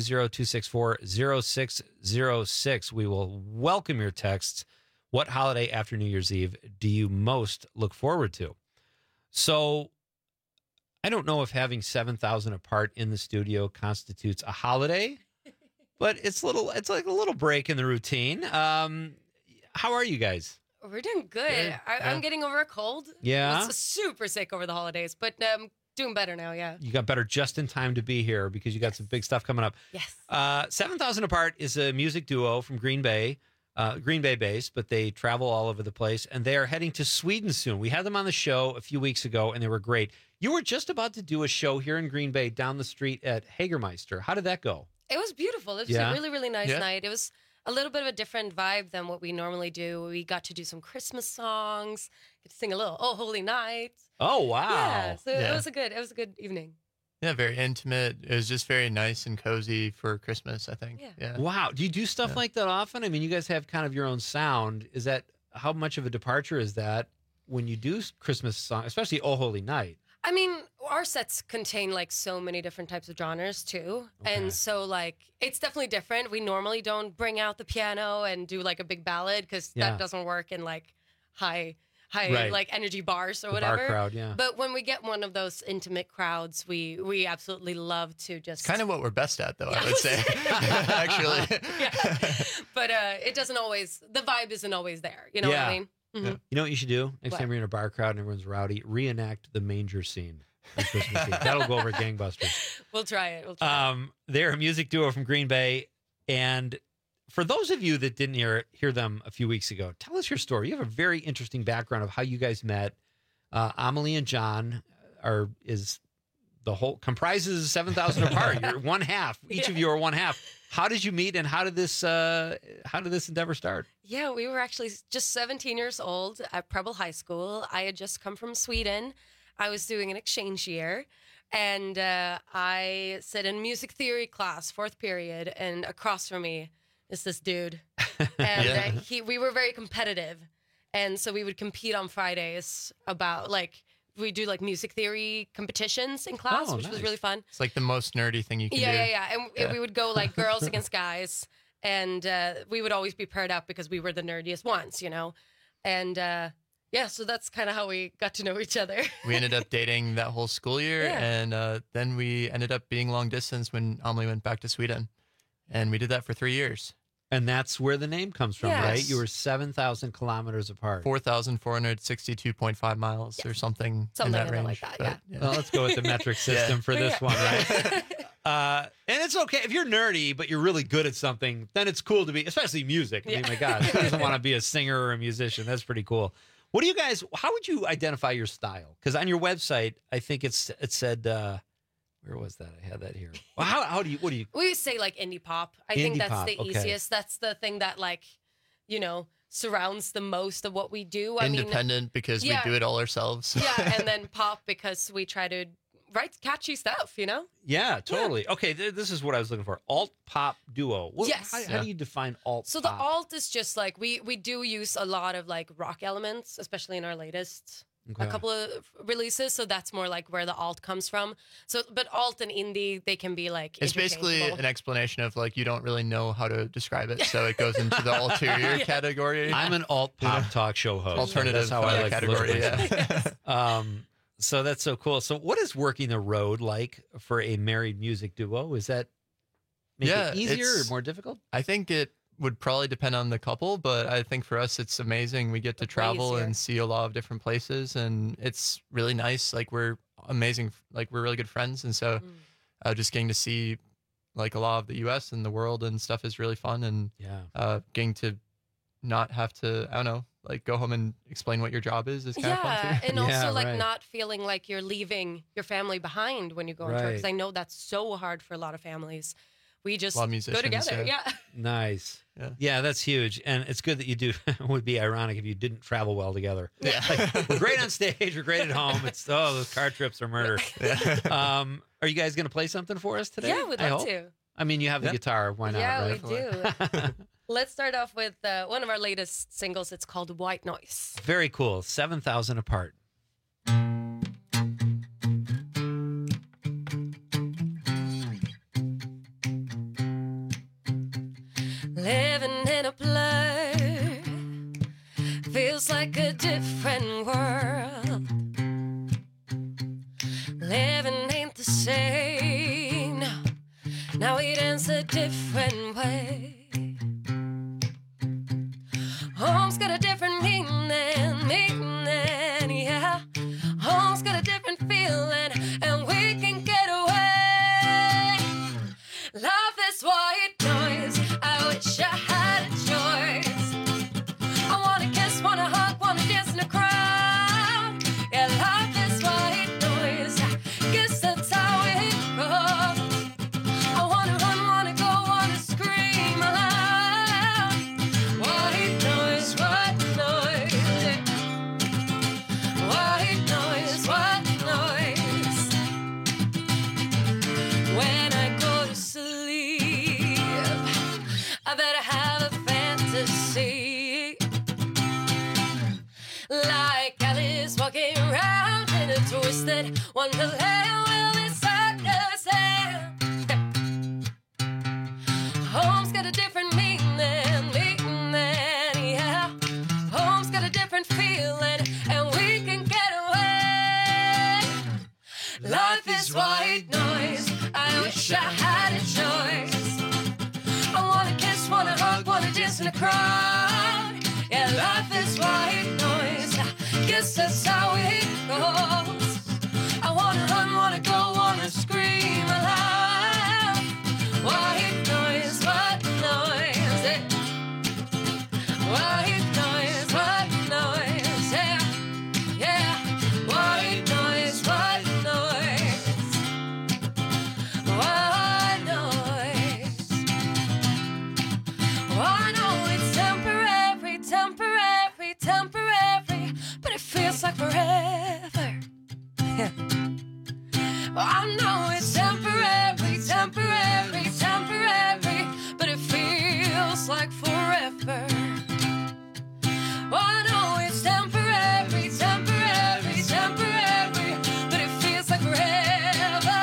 920-264-0606. We will welcome your texts. What holiday after New Year's Eve do you most look forward to? So I don't know if having 7,000 apart in the studio constitutes a holiday, but it's like a little break in the routine. How are you guys? We're doing good. I'm getting over a cold. Yeah? I was super sick over the holidays, but doing better now, yeah. You got better just in time to be here because you got some big stuff coming up. Yes. 7,000 Apart is a music duo from Green Bay based, but they travel all over the place, and they are heading to Sweden soon. We had them on the show a few weeks ago, and they were great. You were just about to do a show here in Green Bay down the street at Hagermeister. How did that go? It was beautiful. It was a really, really nice night. It was a little bit of a different vibe than what we normally do. We got to do some Christmas songs, get to sing a little "Oh Holy Night." Oh wow! Yeah, so it was a good evening. Yeah, very intimate. It was just very nice and cozy for Christmas, I think. Yeah. Wow. Do you do stuff like that often? I mean, you guys have kind of your own sound. Is that how much of a departure is that when you do Christmas songs, especially "Oh Holy Night"? I mean, our sets contain like so many different types of genres too. Okay. And so like, it's definitely different. We normally don't bring out the piano and do like a big ballad because that doesn't work in like high like energy bars or whatever. Bar crowd, yeah. But when we get one of those intimate crowds, we absolutely love to just. It's kind of what we're best at though, I would say. Actually. But it doesn't always, the vibe isn't always there. You know what I mean? Mm-hmm. You know what you should do? Next time you're in a bar crowd and everyone's rowdy, reenact the manger scene on Christmas Eve. That'll go over gangbusters. We'll try it. They're a music duo from Green Bay. And for those of you that didn't hear them a few weeks ago, tell us your story. You have a very interesting background of how you guys met. Amelie and John comprises 7,000 Apart. You're one half. Each of you are one half. How did you meet, and how did this endeavor start? Yeah, we were actually just 17 years old at Preble High School. I had just come from Sweden. I was doing an exchange year, and I sat in music theory class, 4th period, and across from me is this dude. And we were very competitive, and so we would compete on Fridays about like. We do like music theory competitions in class, which was really fun. It's like the most nerdy thing you can do. Yeah. And we would go like girls against guys, and we would always be paired up because we were the nerdiest ones, you know? And so that's kind of how we got to know each other. We ended up dating that whole school year, and then we ended up being long distance when Amelie went back to Sweden. And we did that for 3 years. And that's where the name comes from, right? You were 7,000 kilometers apart. 4,462.5 miles or something in that range. Like that, Well, let's go with the metric system for this one, right? And it's okay. If you're nerdy, but you're really good at something, then it's cool to be, especially music. I mean, my God, who doesn't want to be a singer or a musician? That's pretty cool. What do you guys, how would you identify your style? Because on your website, I think it said, where was that? I had that here. Well, what do you? We would say like indie pop. I think that's the easiest. That's the thing that like, surrounds the most of what we do. Independent because we do it all ourselves. Yeah, and then pop because we try to write catchy stuff, Yeah, totally. Yeah. Okay, this is what I was looking for. Alt pop duo. Yes. How do you define alt So pop? the alt is just like, we do use a lot of like rock elements, especially in our latest a couple of releases, so that's more like where the alt comes from. So, but alt and indie, they can be like it's basically an explanation of like you don't really know how to describe it, so it goes into the ulterior category. I'm an alt pop talk show host. Alternative that's how I like category. So that's so cool. So, what is working the road like for a married music duo? Is that make it easier or more difficult? I think it would probably depend on the couple, but I think for us it's amazing. We get to travel and see a lot of different places, and it's really nice. Like we're amazing, like we're really good friends, and so just getting to see like a lot of the U.S. and the world and stuff is really fun. And getting to not have to, I don't know, like go home and explain what your job is kind of fun too. And also not feeling like you're leaving your family behind when you go on tour, because I know that's so hard for a lot of families. We just go together. Yeah. Nice. Yeah, that's huge. And it's good that you do. It would be ironic if you didn't travel well together. Yeah. Like, we're great on stage. We're great at home. It's, those car trips are murder. Are you guys going to play something for us today? Yeah, we'd love to. I mean, you have the guitar. Why not? Yeah, right? we do. Let's start off with one of our latest singles. It's called White Noise. Very cool. 7,000 Apart. Living in a blur feels like a different world. Living ain't the same. Now it ends a different way. Home's got a different meaning, yeah. Home's got a different feeling, and we can get away. Life is white noise. I wish I had a choice. I wanna kiss, wanna hug, wanna dance in a crowd. Yeah, life is white noise. I guess that's how it goes. I wanna run, wanna go, wanna scream aloud. White noise, white noise. White noise, white noise. When I go to sleep, I better have a fantasy, like Alice walking around in a twisted wonderland. Will this understand? Home's got a different meaning, yeah. Home's got a different feeling, and we can get away. Life is white noise. I wish I had a choice. I wanna kiss, wanna hug, wanna dance in a crowd. Yeah, life is white noise. I guess that's how it goes. I wanna run, wanna go, wanna scream aloud. White noise, white noise. Yeah. White noise, white noise. Yeah, yeah. White noise, white noise. White noise. Oh, I know it's temporary, temporary, temporary, but it feels like forever. Oh, I know it's temporary, temporary, temporary, but it feels like forever. Oh, I know it's temporary, temporary, temporary, but it feels like forever.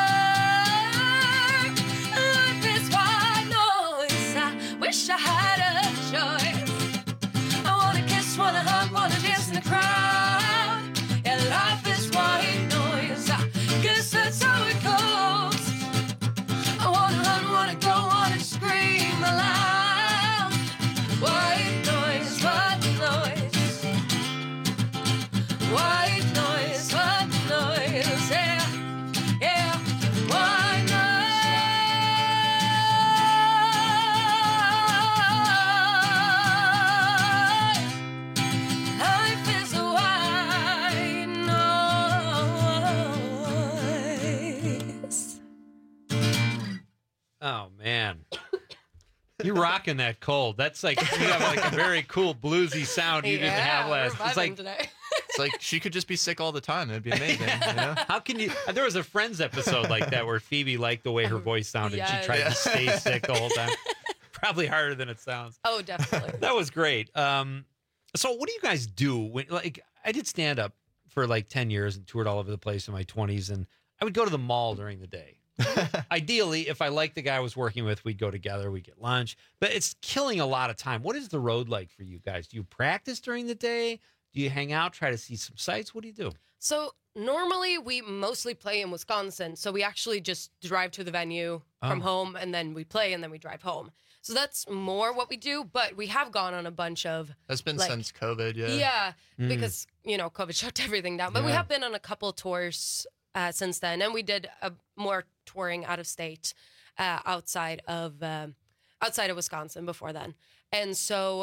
Life is white noise. I wish I had a choice. I wanna kiss, wanna hug, wanna dance in the crowd. Yeah, life is white noise. I guess that's how it goes. I wanna run, wanna go, wanna scream aloud. White noise, white noise. White noise, white noise. Yeah, yeah. White noise. Life is a white noise. Oh, man. You're rocking that cold. That's like, you have like a very cool bluesy sound you didn't have last. We're It's like, vibing today. It's like she could just be sick all the time. It'd be amazing. You know? how can you? There was a Friends episode like that where Phoebe liked the way her voice sounded. Yes. She tried to stay sick the whole time. Probably harder than it sounds. Oh, definitely. That was great. So what do you guys do when, like, I did stand up for like 10 years and toured all over the place in my 20s, and I would go to the mall during the day. Ideally, if I liked the guy I was working with, we'd go together, we'd get lunch, but it's killing a lot of time. What is the road like for you guys? Do you practice during the day? Do you hang out, try to see some sights? What do you do? So normally we mostly play in Wisconsin. So we actually just drive to the venue from home, and then we play, and then we drive home. So that's more what we do. But we have gone on a bunch of... That's been like, since COVID, yeah. Yeah, because, you know, COVID shut everything down. But we have been on a couple tours since then, and we did more touring out of state, outside of Wisconsin before then. And so,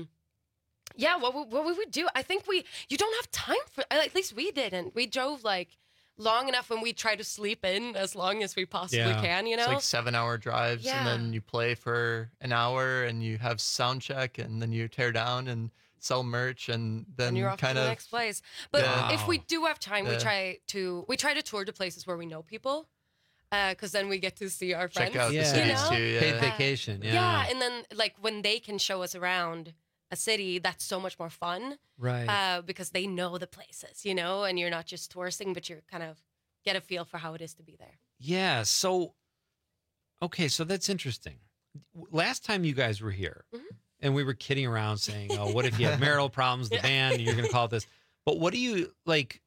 what we would do, I think you don't have time for, at least we didn't. We drove like long enough, and we try to sleep in as long as we possibly can, you know? It's like 7-hour drives, and then you play for an hour, and you have sound check, and then you tear down and sell merch, and then you're off to the next place. But if we do have time, we try to tour to places where we know people, because then we get to see our friends. Check out the cities too. Yeah. Paid vacation. Yeah, and then like when they can show us around a city, that's so much more fun, right? Because they know the places, you know, and you're not just touristing, but you're kind of get a feel for how it is to be there. Yeah. So, okay, so that's interesting. Last time you guys were here, and we were kidding around saying, "Oh, what if you have marital problems? The band, you're going to call it this." But what do you like?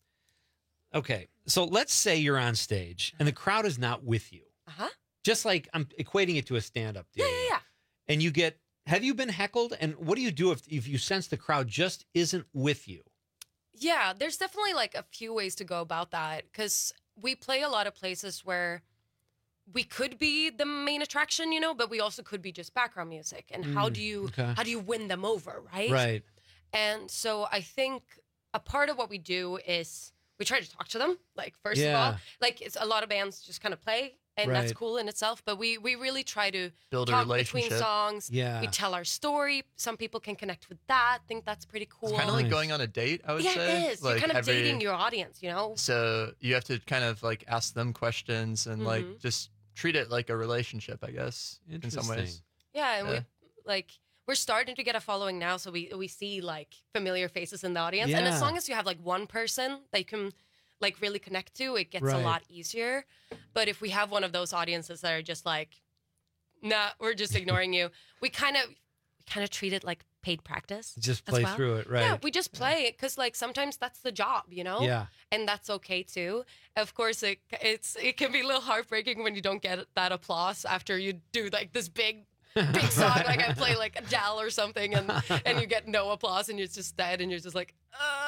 Okay, so let's say you're on stage and the crowd is not with you. Just like I'm equating it to a stand-up deal. Yeah. And you get. Have you been heckled? And what do you do if you sense the crowd just isn't with you? Yeah, there's definitely like a few ways to go about that, because we play a lot of places where we could be the main attraction, you know, but we also could be just background music. And how do you win them over, right? Right. And so I think a part of what we do is we try to talk to them. Like, first of all, like it's a lot of bands just kind of play. And that's cool in itself, but we really try to build a talk relationship between songs. Yeah. We tell our story. Some people can connect with that. Think that's pretty cool. It's kind of like going on a date, I would say. Yeah, it is. Like you're kind of dating your audience, you know? So you have to kind of like ask them questions and like just treat it like a relationship, I guess, in some ways. Yeah, and we're starting to get a following now, so we see like familiar faces in the audience. And as long as you have like one person that you can like really connect to, it gets a lot easier. But if we have one of those audiences that are just like, nah, we're just ignoring you, we kind of treat it like paid practice. Just play through it, right? Yeah, we just play it because like sometimes that's the job, you know? Yeah. And that's okay too. Of course, it can be a little heartbreaking when you don't get that applause after you do like this big song. Like I play like Adele or something, and you get no applause, and you're just dead, and you're just like,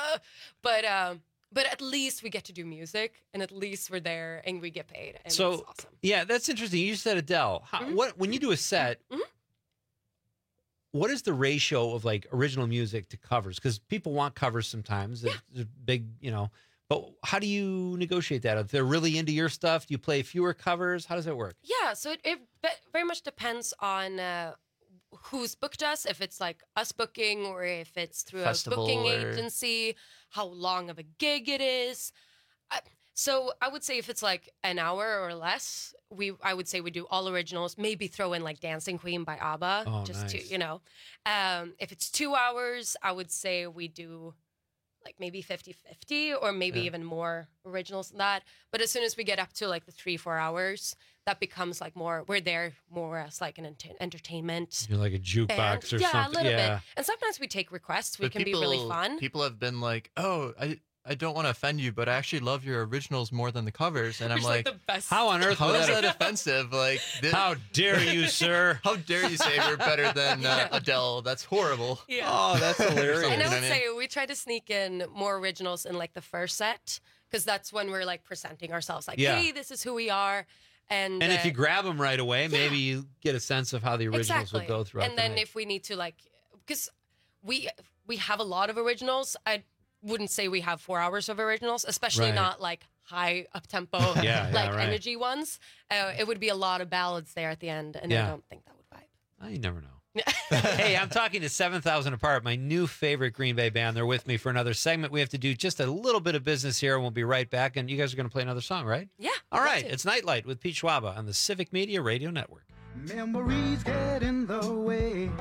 But at least we get to do music, and at least we're there, and we get paid, and so, it's awesome. Yeah, that's interesting. You said Adele. When you do a set, what is the ratio of like original music to covers? Because people want covers sometimes. They're big, you know. But how do you negotiate that? If they're really into your stuff, do you play fewer covers? How does that work? Yeah, so it very much depends on who's booked us, if it's like us booking or if it's through Festival a booking agency, how long of a gig it is. So I would say if it's like an hour or less, I would say we do all originals, maybe throw in like Dancing Queen by ABBA, to, you know. If it's 2 hours, I would say we do like maybe 50-50 or maybe even more originals than that. But as soon as we get up to like the 3-4 hours, that becomes like we're there more as like an entertainment. You're like a jukebox or something. Yeah, a little bit. And sometimes we take requests. We can be really fun. People have been like, oh, I don't want to offend you, but I actually love your originals more than the covers. And I'm like, the best. How on earth is that offensive? Like, how dare you, sir? How dare you say we're better than Adele? That's horrible. Yeah. Oh, that's hilarious. And I would say we try to sneak in more originals in like the first set, because that's when we're like presenting ourselves like, hey, this is who we are. And if you grab them right away, maybe you get a sense of how the originals would go throughout. And then if we need to like, because we have a lot of originals, I wouldn't say we have 4 hours of originals, especially not like high up tempo, energy ones. It would be a lot of ballads there at the end, and I don't think that would vibe. You never know. Hey, I'm talking to 7,000 Apart, my new favorite Green Bay band. They're with me for another segment. We have to do just a little bit of business here, and we'll be right back. And you guys are going to play another song, right? Yeah. All right. It's Nightlight with Pete Schwaba on the Civic Media Radio Network. Memories get in the way.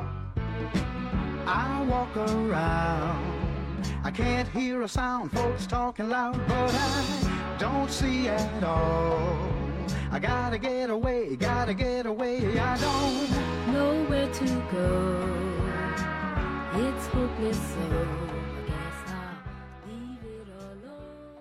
I walk around. I can't hear a sound, folks talking loud, but I don't see at all. I gotta get away, I don't know where to go. It's hopeless, so I guess I'll leave it alone.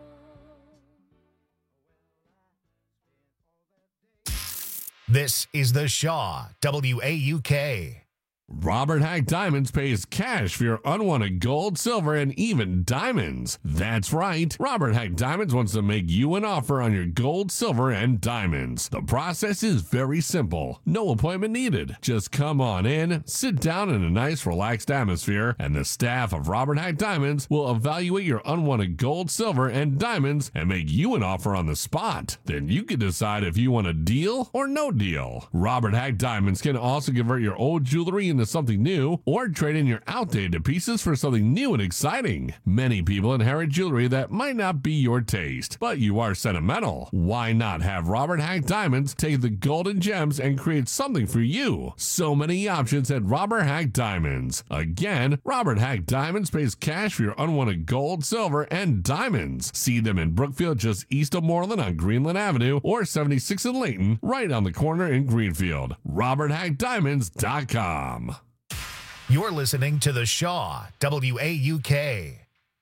This is The Shaw, WAUK. Robert Hack Diamonds pays cash for your unwanted gold, silver, and even diamonds. That's right. Robert Hack Diamonds wants to make you an offer on your gold, silver, and diamonds. The process is very simple. No appointment needed. Just come on in, sit down in a nice, relaxed atmosphere, and the staff of Robert Hack Diamonds will evaluate your unwanted gold, silver, and diamonds and make you an offer on the spot. Then you can decide if you want a deal or no deal. Robert Hack Diamonds can also convert your old jewelry into something new or trade in your outdated pieces for something new and exciting. Many people inherit jewelry that might not be your taste, but you are sentimental. Why not have Robert Hack Diamonds take the golden gems and create something for you? So many options at Robert Hack Diamonds. Again, Robert Hack Diamonds pays cash for your unwanted gold, silver, and diamonds. See them in Brookfield just east of Moreland on Greenland Avenue or 76 in Layton, right on the corner in Greenfield. RobertHackDiamonds.com. You're listening to The Shaw, WAUK.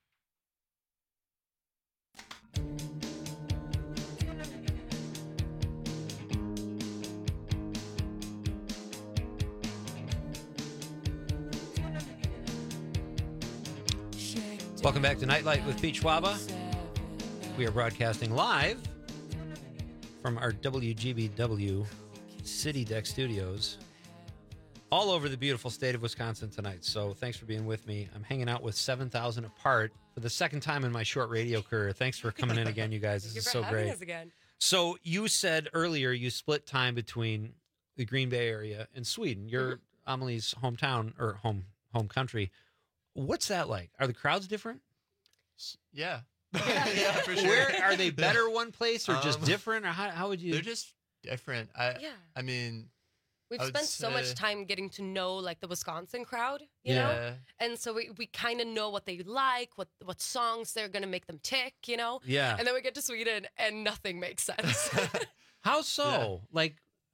Welcome back to Nightlight with Pete Schwaba. We are broadcasting live from our WGBW City Deck Studios all over the beautiful state of Wisconsin tonight. So thanks for being with me. I'm hanging out with 7,000 Apart for the second time in my short radio career. Thanks for coming in again, you guys. This is so great. Us again. So you said earlier you split time between the Green Bay area and Sweden. You're Amelie's hometown or home country. What's that like? Are the crowds different? Yeah. Yeah, for sure. Where are they better one place or just different? Or how would you? They're just different. I mean, We've spent so much time getting to know like the Wisconsin crowd, you know? And so we kind of know what they like, what songs they're going to make them tick, you know? Yeah. And then we get to Sweden and nothing makes sense. How so? Like,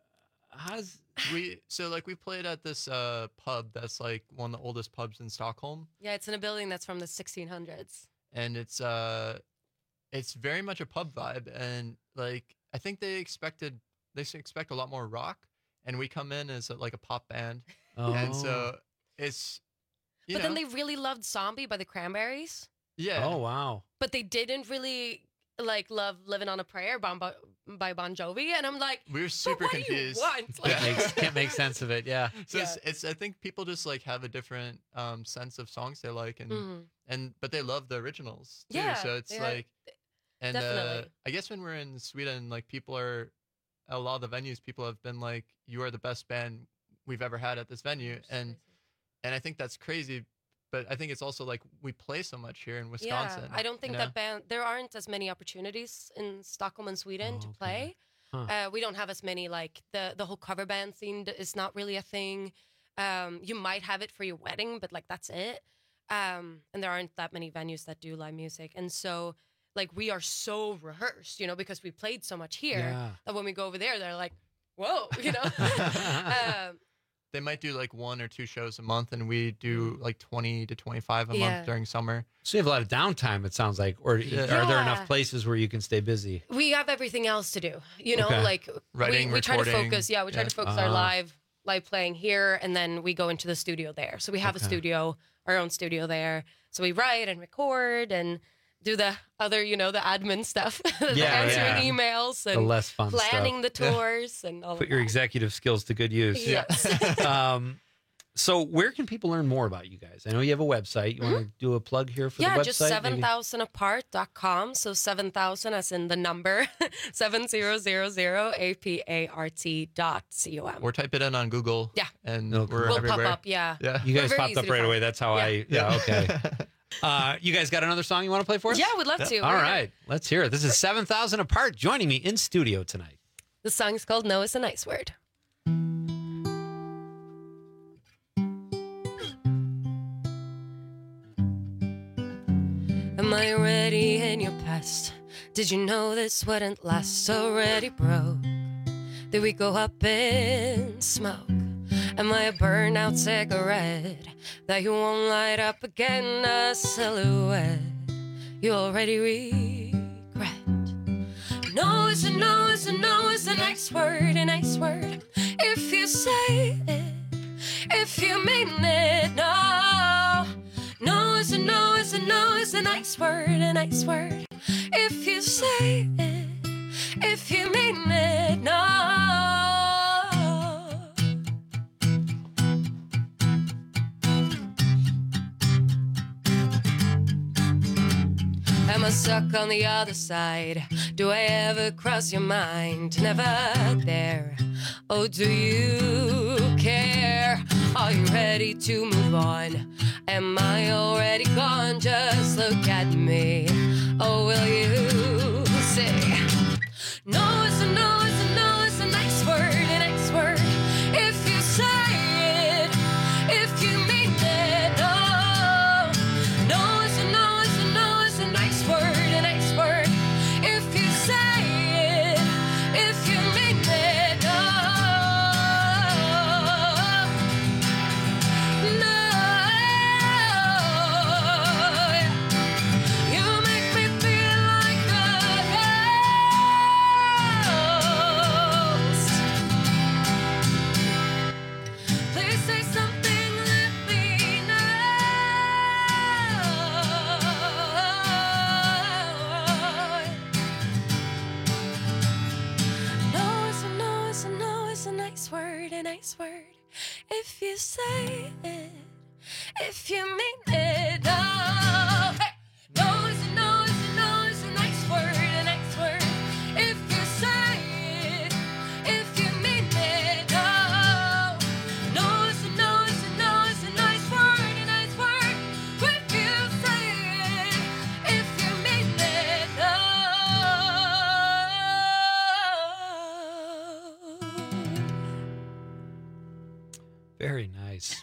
we played at this pub that's like one of the oldest pubs in Stockholm. Yeah, it's in a building that's from the 1600s. And it's very much a pub vibe, and like I think they expect a lot more rock, and we come in as like a pop band, and so it's. But then they really loved "Zombie" by the Cranberries. Yeah. Oh wow. But they didn't really love "Living on a Prayer" by Bon Jovi, and I'm like, we were super confused. Can't make sense of it. Yeah. So it's I think people just like have a different sense of songs they like, and but they love the originals too. Yeah. So it's like, and definitely. I guess when we're in Sweden, like people are, a lot of the venues, people have been like, you are the best band we've ever had at this venue, and I think that's crazy. But I think it's also like we play so much here in Wisconsin. Yeah, I don't think there aren't as many opportunities in Stockholm and Sweden to play. Huh. We don't have as many, like the whole cover band scene is not really a thing. You might have it for your wedding, but like that's it. And there aren't that many venues that do live music. And so like we are so rehearsed, you know, because we played so much here that when we go over there, they're like, whoa, you know. They might do like 1 or 2 shows a month, and we do like 20 to 25 a month during summer. So you have a lot of downtime, it sounds like. Or are there enough places where you can stay busy? We have everything else to do, you know, like writing, we try to focus. recording. We try to focus our live playing here, and then we go into the studio there. So we have a studio, our own studio there. So we write and record and do the other, you know, the admin stuff, answering emails and the less fun planning stuff. the tours and all Put of your that. executive skills to good use. Yes. So where can people learn more about you guys? I know you have a website. You want to do a plug here for the website? Just 7000apart.com. So 7,000 as in the number 7000apart.com. Or type it in on Google. Yeah. And we'll everywhere. pop up. Yeah. You guys We're very popped easy up to right find. away. That's how okay. You guys got another song you want to play for us? Yeah, we'd love to. All right. Let's hear it. This is 7,000 Apart joining me in studio tonight. The song is called No is a Nice Word. Am I already in your past? Did you know this wouldn't last? Already broke? Did we go up in smoke? Am I a burnout cigarette that you won't light up again? A silhouette you already regret. No is a no is a no is a nice word, a nice word. If you say it, if you mean it. No, no is a no, is a no, is a nice word, a nice word. If you say it, if you mean it. No. Am I stuck on the other side? Do I ever cross your mind? Never there. Oh, do you care? Are you ready to move on? Am I already gone? Just look at me. Oh, will you say no? It's a no, it's a no, it's a nice word, a nice word. If you say it, if you mean it. No, no, it's a no, it's a no, it's a nice word, a nice word. If you say it, if you mean it. No, you make me feel like a ghost. Please say something, let me know. No, it's a no, it's a no, it's a nice word, a nice word. If you say it, if you mean it. No, hey. No, it's a no, it's a no, it's a nice word, a nice word. If you say it, if you mean it. No, no, it's a no, it's a no, it's a nice word, a nice word. If you say it, if you mean it. Very nice.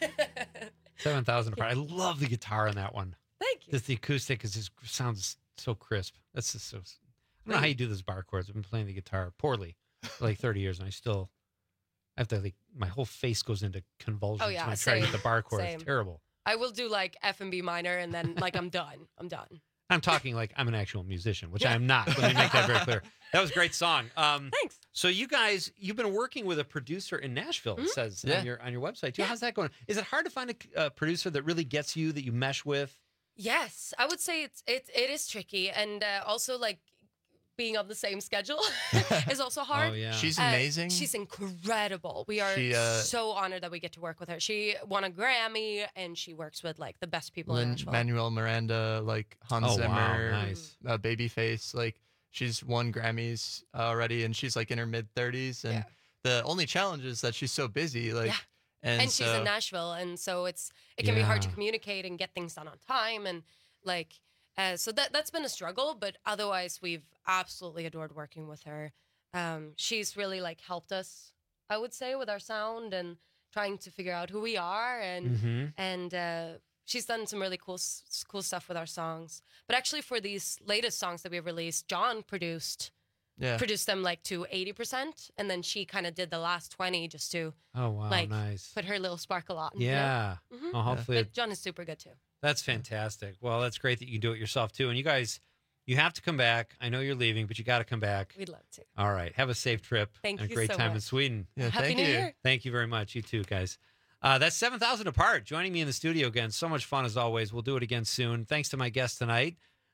7,000 apart. I love the guitar on that one. Thank you. Just the acoustic sounds so crisp. That's just so. I don't know how you do those bar chords. I've been playing the guitar poorly for like 30 years, and I have to my whole face goes into convulsions Oh, yeah, when I try to get same, the bar chord. same. It's terrible. I will do like F and B minor, and then like I'm done. I'm done. I'm talking like I'm an actual musician, which I am not. Let me make that very clear. That was a great song. Thanks. So you guys, you've been working with a producer in Nashville. It says on your website too. Yeah. How's that going? Is it hard to find a producer that really gets you, that you mesh with? Yes, I would say it is tricky, and also like being on the same schedule is also hard. Oh, yeah. She's amazing. She's incredible. We are so honored that we get to work with her. She won a Grammy, and she works with like the best people in Nashville. Manuel Miranda, like Hans Zimmer, wow, nice. Babyface, like she's won Grammys already, and she's like in her mid-30s. And the only challenge is that she's so busy, like, and she's in Nashville, and so it can be hard to communicate and get things done on time, and like so that's been a struggle. But otherwise, we've absolutely adored working with her. She's really like helped us, I would say, with our sound and trying to figure out who we are, and she's done some really cool stuff with our songs. But actually, for these latest songs that we released, John produced them like to 80%, and then she kind of did the last 20 just to nice. Put her little sparkle on. Yeah. You know? Well, hopefully But John is super good too. That's fantastic. Well, that's great that you can do it yourself too. And you guys, you have to come back. I know you're leaving, but you got to come back. We'd love to. All right. Have a safe trip. Thank and you a great so time in much. Sweden. Yeah, Happy thank New you. Year. Thank you very much. You too, guys. That's 7,000 Apart joining me in the studio again. So much fun as always. We'll do it again soon. Thanks to my guests tonight,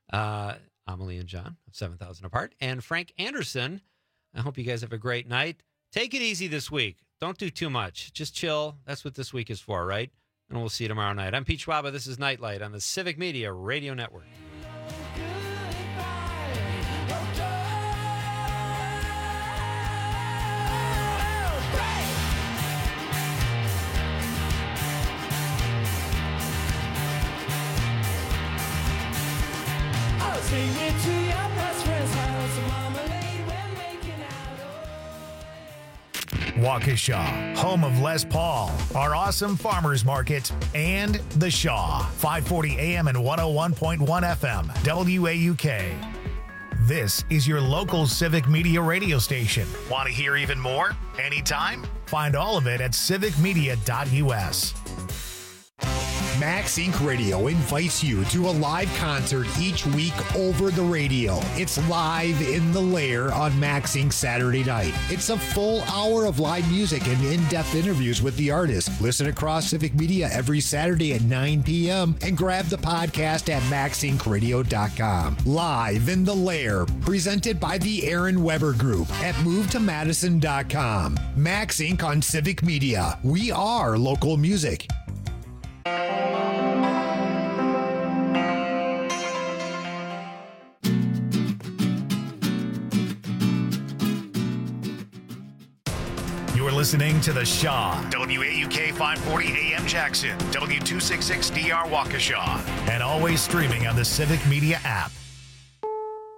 Amelie and John of 7,000 Apart, and Frank Anderson. I hope you guys have a great night. Take it easy this week. Don't do too much. Just chill. That's what this week is for, right? And we'll see you tomorrow night. I'm Pete Schwaba. This is Nightlight on the Civic Media Radio Network. Sing it to your best friend's house, marmalade when making out. Waukesha, home of Les Paul, our awesome farmers market, and The Shaw, 540 AM and 101.1 FM, WAUK. This is your local civic media radio station. Want to hear even more? Anytime? Find all of it at civicmedia.us. Max Inc. Radio invites you to a live concert each week over the radio. It's Live in the Lair on Max Inc. Saturday night. It's a full hour of live music and in-depth interviews with the artist. Listen across Civic Media every Saturday at 9 p.m. and grab the podcast at maxincradio.com. Live in the Lair, presented by the Aaron Weber Group at movetomadison.com. Max Inc. on Civic Media. We are local music. You're listening to The Shaw, WAUK 540 AM Jackson, W266DR Waukesha, and always streaming on the Civic Media app.